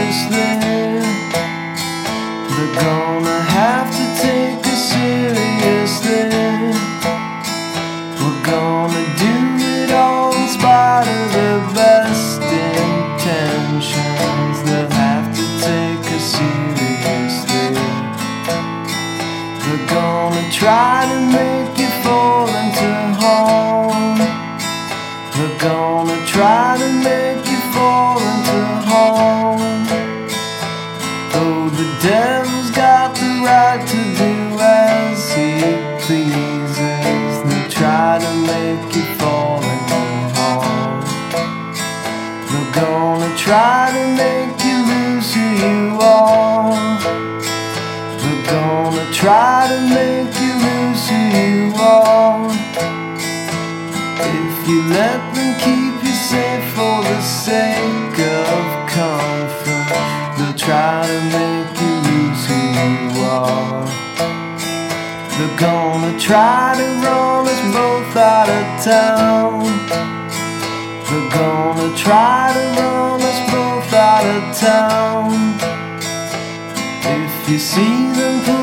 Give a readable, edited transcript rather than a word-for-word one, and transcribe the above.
seriously. They're gonna have to take us seriously. We're gonna do it all in spite of their best intentions. They'll have to take us seriously. They're gonna try to make you fall into home. They're gonna try to make you fall into home. Oh, the devil's got the right to do as he pleases. They'll try to make you fall into home. They're gonna try to make you lose who you are. They're gonna try to make you lose who you are. If you let them keep you safe for the sake of comfort, they'll try to make you lose who you are. They're gonna try to run us both out of town. They're gonna try to run us both out of town. If you see them